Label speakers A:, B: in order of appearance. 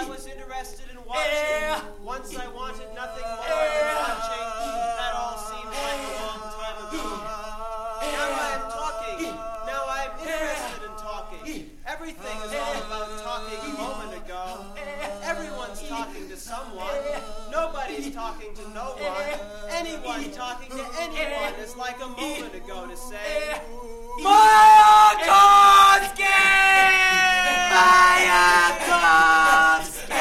A: I was interested in watching. Once I wanted nothing more than watching. That all seemed like a long time ago. Now I am talking. Now I am interested in talking. Everything is all about talking a moment ago. Everyone's talking to someone. Nobody's talking to no one. Anyone talking to anyone is like a moment ago to say,
B: Mayakovsky! Mayakovsky!